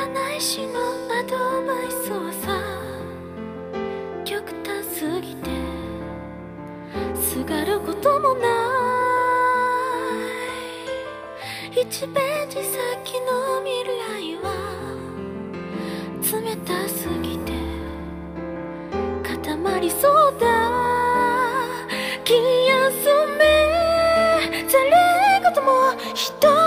占い師のアドバイスはさ、極端すぎてすがることもない。1ページ先の未来は冷たすぎて固まりそうだ。気休めざれ言も一